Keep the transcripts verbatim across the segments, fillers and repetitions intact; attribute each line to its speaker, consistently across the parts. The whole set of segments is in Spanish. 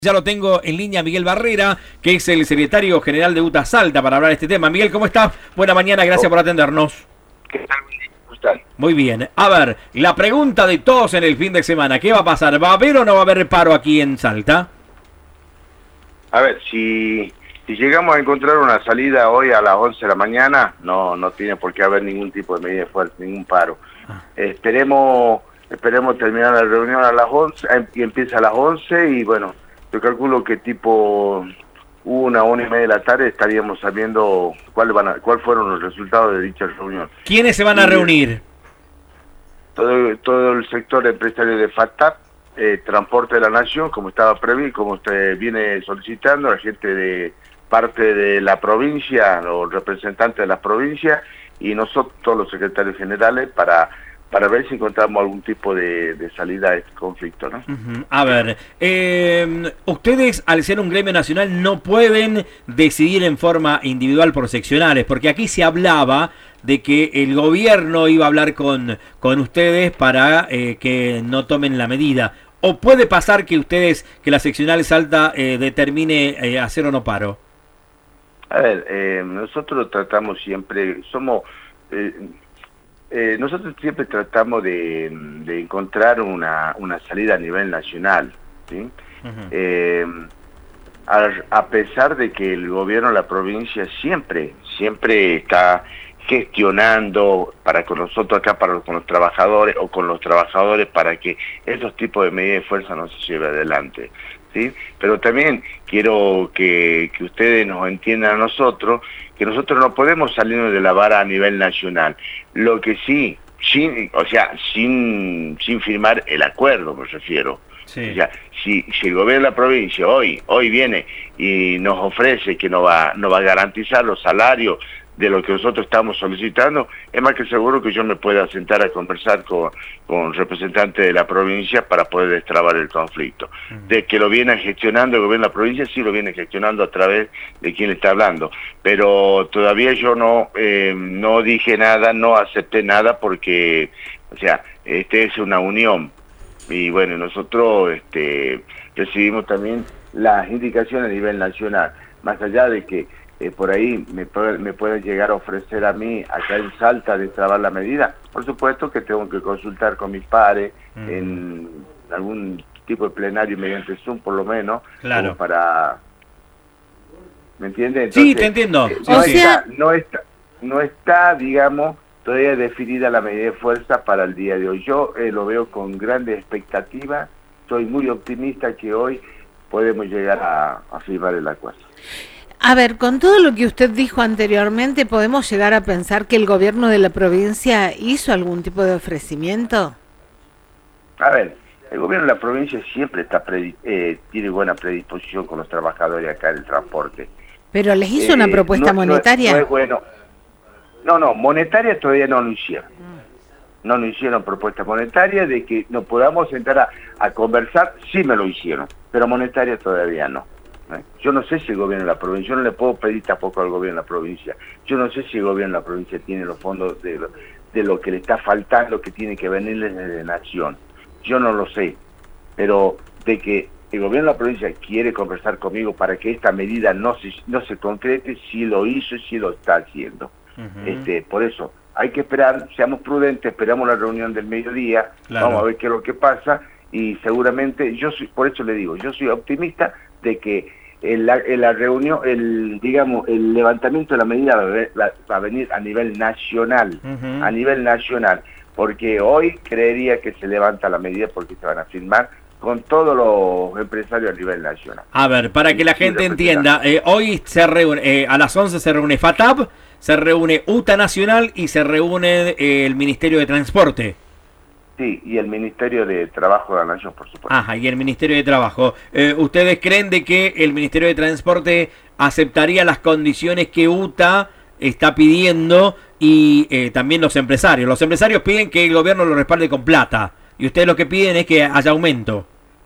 Speaker 1: Ya lo tengo en línea Miguel Barrera, que es el secretario general de UTA Salta, para hablar de este tema. Miguel, ¿cómo estás? Buena mañana, gracias por atendernos.
Speaker 2: ¿Qué tal? ¿Cómo están?
Speaker 1: Muy bien. A ver, la pregunta de todos en el fin de semana, ¿qué va a pasar? ¿Va a haber o no va a haber paro aquí en Salta?
Speaker 2: A ver, si, si llegamos a encontrar una salida hoy a las once de la mañana, no no tiene por qué haber ningún tipo de medida fuerte, ningún paro. Ah. Esperemos esperemos terminar la reunión a las once, y empieza a las once y bueno, yo calculo que tipo una, una y media de la tarde estaríamos sabiendo cuáles van a, cuál fueron los resultados de dicha reunión.
Speaker 1: ¿Quiénes se van a y, reunir?
Speaker 2: Todo, todo el sector empresario de FATAP, eh, Transporte de la Nación, como estaba previsto, como usted viene solicitando, la gente de parte de la provincia, los representantes de la provincia, y nosotros, todos los secretarios generales, para... para ver si encontramos algún tipo de, de salida a este conflicto, ¿no?
Speaker 1: Uh-huh. A ver, eh, ustedes al ser un gremio nacional no pueden decidir en forma individual por seccionales, porque aquí se hablaba de que el gobierno iba a hablar con, con ustedes para eh, que no tomen la medida. ¿O puede pasar que ustedes, que la seccional Salta eh, determine eh, hacer o no paro?
Speaker 2: A ver, eh, nosotros tratamos siempre, somos... Eh, Eh, nosotros siempre tratamos de, de encontrar una, una salida a nivel nacional, ¿sí? Uh-huh. eh, a, a pesar de que el gobierno de la provincia siempre, siempre está gestionando para con nosotros acá, para con los trabajadores o con los trabajadores para que esos tipos de medidas de fuerza no se lleven adelante, ¿sí? Pero también quiero que, que ustedes nos entiendan a nosotros, que nosotros no podemos salirnos de la vara a nivel nacional. Lo que sí, sin, o sea, sin, sin firmar el acuerdo, me refiero. Sí. O sea, si, si el gobierno de la provincia hoy, hoy viene y nos ofrece que no va, no va a garantizar los salarios de lo que nosotros estamos solicitando, es más que seguro que yo me pueda sentar a conversar con, con representantes de la provincia para poder destrabar el conflicto. Uh-huh. De que lo viene gestionando el gobierno de la provincia, sí lo viene gestionando a través de quien le está hablando, pero todavía yo no, eh, no dije nada, no acepté nada porque, o sea, este es una unión y bueno, nosotros este, recibimos también las indicaciones a nivel nacional, más allá de que Eh, por ahí me, me pueden llegar a ofrecer a mí acá en Salta destrabar la medida, por supuesto que tengo que consultar con mis pares uh-huh. en algún tipo de plenario mediante Zoom por lo menos,
Speaker 1: claro.
Speaker 2: Como para... ¿Me entiendes?
Speaker 1: Sí, te entiendo.
Speaker 2: Eh,
Speaker 1: sí,
Speaker 2: no,
Speaker 1: sí.
Speaker 2: Está, no, está, no está, digamos, todavía definida la medida de fuerza para el día de hoy. Yo eh, lo veo con grandes expectativas, soy muy optimista que hoy podemos llegar a, a firmar el acuerdo.
Speaker 3: A ver, con todo lo que usted dijo anteriormente, ¿podemos llegar a pensar que el gobierno de la provincia hizo algún tipo de ofrecimiento?
Speaker 2: A ver, el gobierno de la provincia siempre está predi- eh, tiene buena predisposición con los trabajadores acá del transporte.
Speaker 3: ¿Pero les hizo eh, una propuesta
Speaker 2: no,
Speaker 3: monetaria?
Speaker 2: No es, no es bueno. No, no, monetaria todavía no lo hicieron. No nos hicieron propuesta monetaria de que nos podamos sentar a, a conversar, sí me lo hicieron, pero monetaria todavía no. Yo no sé si el gobierno de la provincia, yo no le puedo pedir tampoco al gobierno de la provincia, yo no sé si el gobierno de la provincia tiene los fondos de lo, de lo que le está faltando, que tiene que venirle desde Nación, yo no lo sé, pero de que el gobierno de la provincia quiere conversar conmigo para que esta medida no se, no se concrete, sí lo hizo y sí lo está haciendo. Uh-huh. este, por eso, hay que esperar, seamos prudentes, esperamos la reunión del mediodía, claro. Vamos a ver qué es lo que pasa y seguramente, yo soy, por eso le digo, yo soy optimista de que En la, en la reunión, el digamos, el levantamiento de la medida va a, ver, va, va a venir a nivel nacional, uh-huh. a nivel nacional, porque hoy creería que se levanta la medida porque se van a firmar con todos los empresarios a nivel nacional.
Speaker 1: A ver, para que la gente entienda, eh, hoy se reúne, eh, a las once se reúne FATAP, se reúne UTA Nacional y se reúne eh, el Ministerio de Transporte.
Speaker 2: Sí, y el Ministerio de Trabajo de la Nación, por supuesto.
Speaker 1: Ajá, y el Ministerio de Trabajo. Eh, ¿Ustedes creen de que el Ministerio de Transporte aceptaría las condiciones que UTA está pidiendo y eh, también los empresarios? Los empresarios piden que el gobierno lo respalde con plata y ustedes lo que piden es que haya aumento.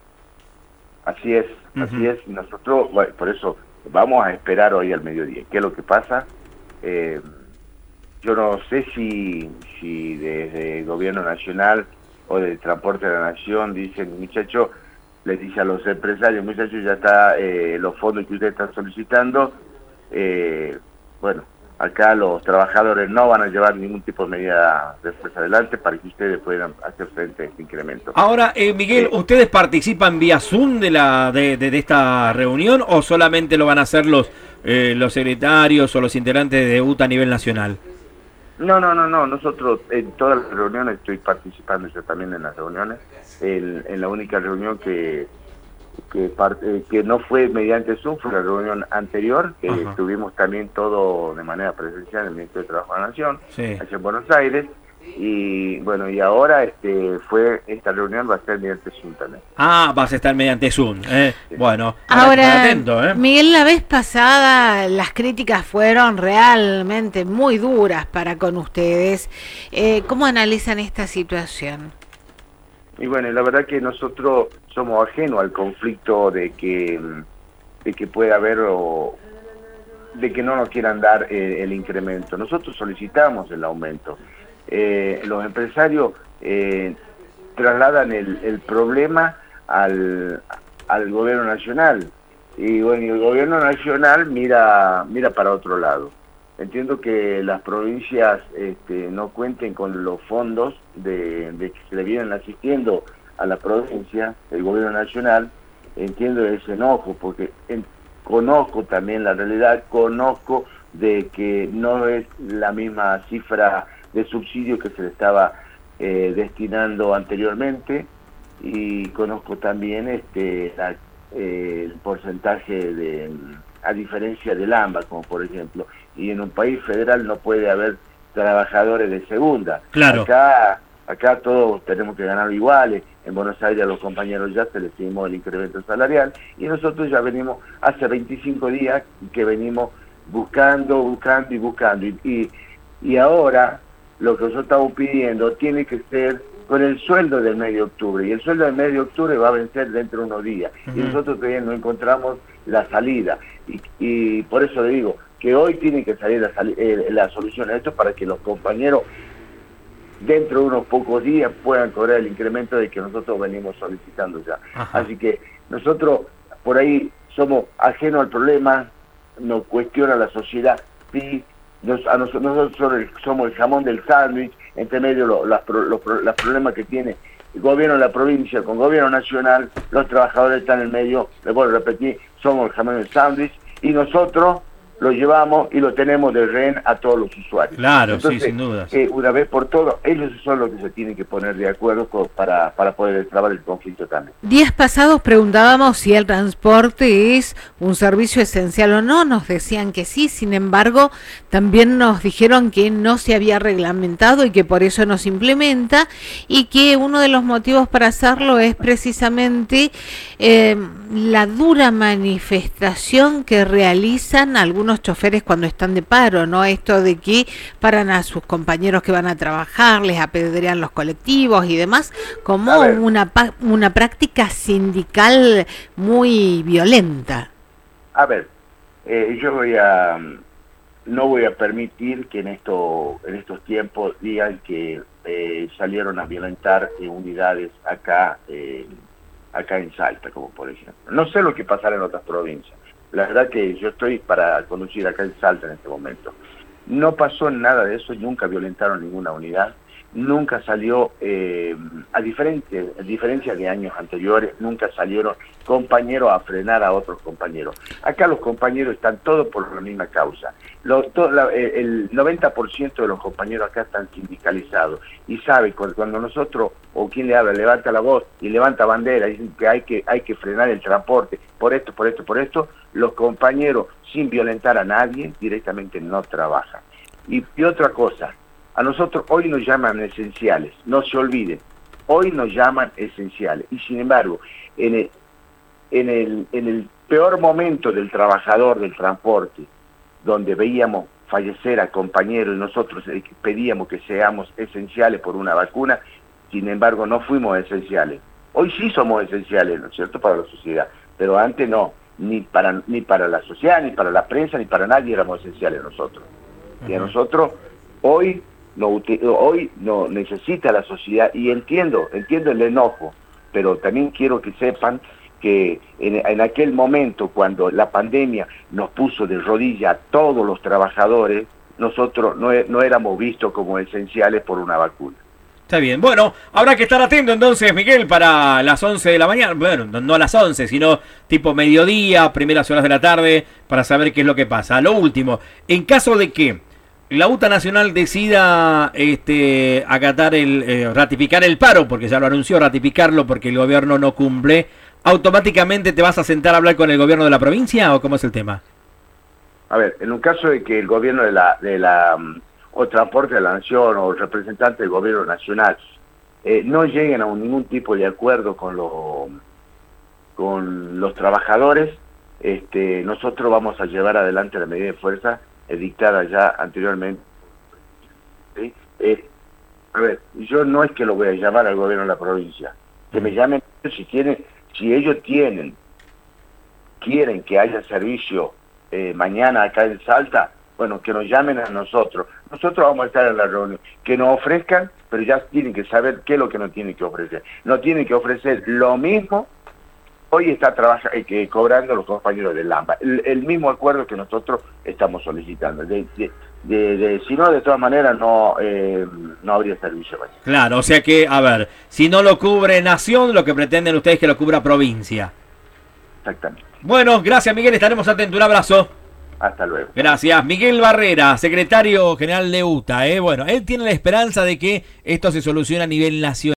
Speaker 2: Así es, uh-huh. así es. Nosotros, bueno, por eso vamos a esperar hoy al mediodía. ¿Qué es lo que pasa? Eh, yo no sé si, si desde el gobierno nacional o del Transporte de la Nación dicen, muchachos, les dice a los empresarios, muchachos, ya está eh, los fondos que ustedes están solicitando, eh, bueno, acá los trabajadores no van a llevar ningún tipo de medida después adelante para que ustedes puedan hacer frente a este incremento.
Speaker 1: Ahora, eh, Miguel,
Speaker 2: Eh,
Speaker 1: ¿ustedes participan vía Zoom de la de, de, de esta reunión o solamente lo van a hacer los eh, los secretarios o los integrantes de U T A a nivel nacional?
Speaker 2: No, no, no, no, nosotros en todas las reuniones estoy participando yo también en las reuniones, en, en la única reunión que que, parte, que no fue mediante Zoom, fue la reunión anterior, que
Speaker 1: Ajá.
Speaker 2: tuvimos también todo de manera presencial en el Ministerio de Trabajo de la Nación,
Speaker 1: Sí.
Speaker 2: allá en Buenos Aires, y bueno, y ahora este fue esta reunión va a ser mediante Zoom también.
Speaker 1: Ah, vas a estar mediante Zoom. Eh.
Speaker 2: Sí.
Speaker 1: Bueno, habrá que estar
Speaker 3: Ahora,
Speaker 1: atento, ¿eh?
Speaker 3: Miguel, la vez pasada las críticas fueron realmente muy duras para con ustedes. Eh, ¿Cómo analizan esta situación?
Speaker 2: Y bueno, la verdad que nosotros somos ajenos al conflicto de que de que pueda haber o de que no nos quieran dar eh, el incremento. Nosotros solicitamos el aumento. Eh, los empresarios eh, trasladan el, el problema al, al gobierno nacional y bueno, y el gobierno nacional mira mira para otro lado. Entiendo que las provincias este, no cuenten con los fondos de, de que se le vienen asistiendo a la provincia, el gobierno nacional. Entiendo ese enojo, porque en, conozco también la realidad, conozco de que no es la misma cifra de subsidio que se le estaba eh, destinando anteriormente, y conozco también este la, eh, el porcentaje de, a diferencia del AMBA, como por ejemplo, y en un país federal no puede haber trabajadores de segunda.
Speaker 1: Claro.
Speaker 2: Acá, acá todos tenemos que ganar iguales. En Buenos Aires a los compañeros ya se les dimos el incremento salarial y nosotros ya venimos hace veinticinco días que venimos buscando, buscando y buscando. Y, y, y ahora lo que nosotros estamos pidiendo tiene que ser con el sueldo del mes de octubre, y el sueldo del mes de octubre va a vencer dentro de unos días, uh-huh. y nosotros todavía no encontramos la salida, y, y por eso le digo que hoy tiene que salir la, sali eh, la solución a esto para que los compañeros dentro de unos pocos días puedan cobrar el incremento de que nosotros venimos solicitando ya. Ajá. Así que nosotros por ahí somos ajenos al problema, nos cuestiona la sociedad, sí, nos, a nosotros, nosotros somos el jamón del sándwich, entre medio los, los, los, los problemas que tiene el gobierno de la provincia con el gobierno nacional, los trabajadores están en el medio, les vuelvo a repetir, somos el jamón del sándwich, y nosotros lo llevamos y lo tenemos de rehén a todos los usuarios.
Speaker 1: Claro,
Speaker 2: entonces,
Speaker 1: sí, sin duda.
Speaker 2: Eh, una vez por todas, ellos son los que se tienen que poner de acuerdo con, para, para poder destrabar el conflicto también.
Speaker 3: Días pasados preguntábamos si el transporte es un servicio esencial o no, nos decían que sí, sin embargo, también nos dijeron que no se había reglamentado y que por eso no se implementa, y que uno de los motivos para hacerlo es precisamente eh, la dura manifestación que realizan algunos unos choferes cuando están de paro, ¿no? Esto de que paran a sus compañeros que van a trabajar, les apedrean los colectivos y demás, como una, una práctica sindical muy violenta.
Speaker 2: A ver, eh, yo voy a, no voy a permitir que en, esto, en estos tiempos digan que eh, salieron a violentar eh, unidades acá, eh, acá en Salta, como por ejemplo. No sé lo que pasará en otras provincias. La verdad que yo estoy para conducir acá en Salta en este momento. No pasó nada de eso, nunca violentaron ninguna unidad, nunca salió, eh, a, diferente, a diferencia de años anteriores, nunca salieron compañeros a frenar a otros compañeros. Acá los compañeros están todos por la misma causa. Lo, todo, la, el noventa por ciento de los compañeros acá están sindicalizados y saben cuando nosotros, o quien le habla, levanta la voz y levanta bandera y dicen que hay que, hay que frenar el transporte por esto, por esto, por esto, los compañeros, sin violentar a nadie, directamente no trabajan. Y, y otra cosa, a nosotros hoy nos llaman esenciales, no se olviden, hoy nos llaman esenciales, y sin embargo, en el, en el, en el peor momento del trabajador del transporte, donde veíamos fallecer a compañeros y nosotros pedíamos que seamos esenciales por una vacuna, sin embargo no fuimos esenciales. Hoy sí somos esenciales, ¿no es cierto?, para la sociedad, pero antes no, ni para, ni para la sociedad, ni para la prensa, ni para nadie éramos esenciales nosotros. Uh-huh. Y a nosotros hoy no, hoy no necesita la sociedad, y entiendo, entiendo el enojo, pero también quiero que sepan que en, en aquel momento, cuando la pandemia nos puso de rodilla a todos los trabajadores, nosotros no, no éramos vistos como esenciales por una vacuna.
Speaker 1: Está bien. Bueno, habrá que estar atento entonces, Miguel, para las once de la mañana. Bueno, no, no a las once, sino tipo mediodía, primeras horas de la tarde, para saber qué es lo que pasa. Lo último, en caso de que la UTA Nacional decida este, acatar el, eh, ratificar el paro, porque ya lo anunció, ratificarlo porque el gobierno no cumple, ¿automáticamente te vas a sentar a hablar con el gobierno de la provincia o cómo es el tema?
Speaker 2: A ver, en un caso de que el gobierno de la, de la o Transporte de la Nación o el representante del gobierno nacional eh, no lleguen a un, ningún tipo de acuerdo con, lo, con los trabajadores, este, nosotros vamos a llevar adelante la medida de fuerza dictada ya anteriormente. ¿Sí? Eh, a ver, yo no es que lo voy a llamar al gobierno de la provincia, que me llamen si tienen, si ellos tienen, quieren que haya servicio eh, mañana acá en Salta, bueno, que nos llamen a nosotros. Nosotros vamos a estar en la reunión. Que nos ofrezcan, pero ya tienen que saber qué es lo que nos tienen que ofrecer. No tienen que ofrecer lo mismo. Hoy está trabajando, eh, que cobrando los compañeros del AMBA. El, el mismo acuerdo que nosotros estamos solicitando. De, de, de, de, si no, de todas maneras, no, eh, no habría servicio. Mañana.
Speaker 1: Claro, o sea que, a ver, si no lo cubre Nación, lo que pretenden ustedes es que lo cubra provincia.
Speaker 2: Exactamente.
Speaker 1: Bueno, gracias, Miguel. Estaremos atentos. Un abrazo.
Speaker 2: Hasta luego.
Speaker 1: Gracias. Miguel Barrera, secretario general de UTA. ¿eh? Bueno, él tiene la esperanza de que esto se solucione a nivel nacional.